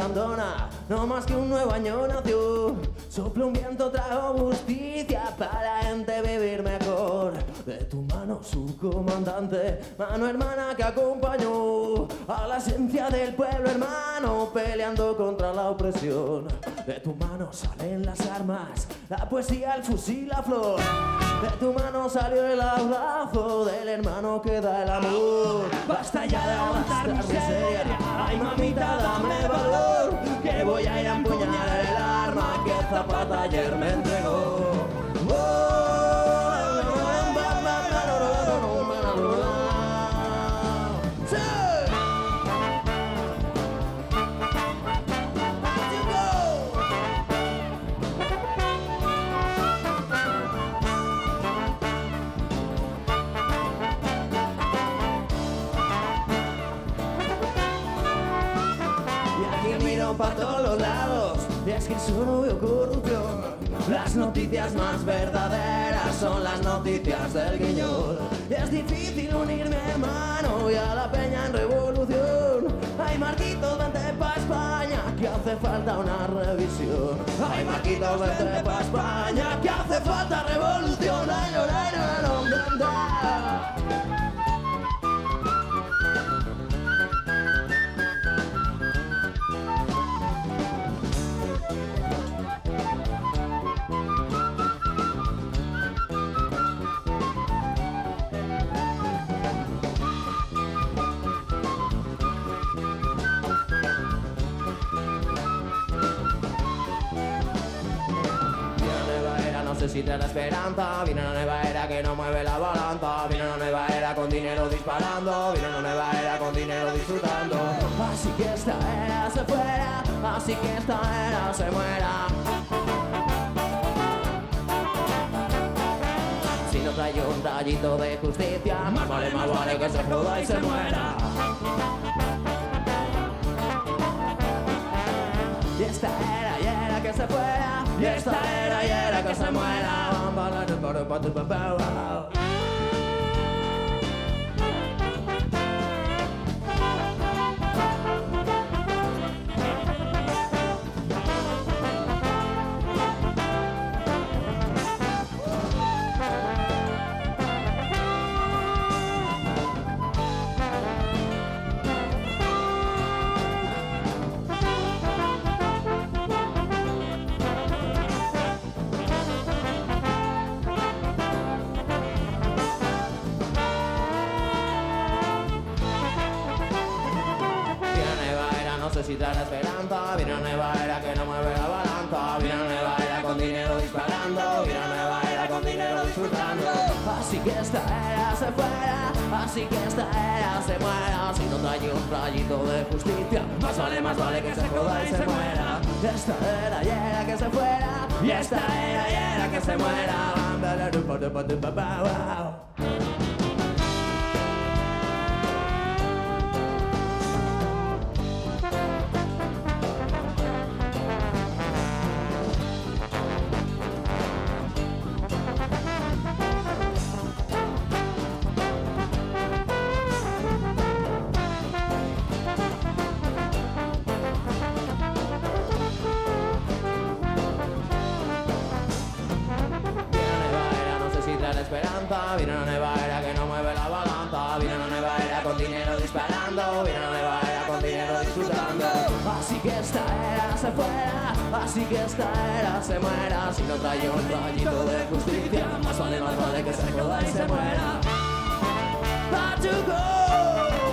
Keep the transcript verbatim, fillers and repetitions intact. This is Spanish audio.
abandona, no más que un nuevo año nació. Sopla un viento, trajo justicia para la gente vivir mejor. De tu mano su comandante, mano hermana que acompañó a la esencia del pueblo hermano, peleando contra la opresión. De tu mano salen las armas, la poesía, el fusil, la flor. De tu mano salió el abrazo del hermano que da el amor. Basta ya de aguantar miseria, ay mamita dame valor, que voy a ir a empuñar el arma que Zapata ayer me entregó. Para todos los lados, y es que solo veo corrupción. Las noticias más verdaderas son las noticias del guiñol. Y es difícil unirme hermano y a la peña en revolución. Ay Marquitos, vente pa' España, que hace falta una revisión. Ay Marquitos, vente pa' España, que hace falta revolución. Ay, ay, ay, ay, ay, ay, ay. Necesita la esperanza, viene una nueva era que no mueve la balanza. Viene una nueva era con dinero disparando, viene una nueva era con dinero disfrutando. Así que esta era se fuera, así que esta era se muera. Si no trae un rayito de justicia, más vale, más vale que se joda y se muera. Y esta era y era que se fuera, y esta era y era que se muera. Necesita la esperanza, viene una nueva era que no mueve la balanza. Viene una nueva era con dinero disparando, viene una nueva era con dinero disfrutando. Así que esta era se fuera, así que esta era se muera. Si no trae un rayito de justicia, más vale, más vale que se joda y se muera. Esta era y era que se fuera, y esta era y era que se muera. Viene una nueva era que no mueve la balanza. Viene una nueva era con dinero disparando, viene una nueva era con dinero disfrutando. Así que esta era se fuera, así que esta era se muera. Si no trae un rayito de justicia, más vale, más vale que se joda y se muera. Got to go.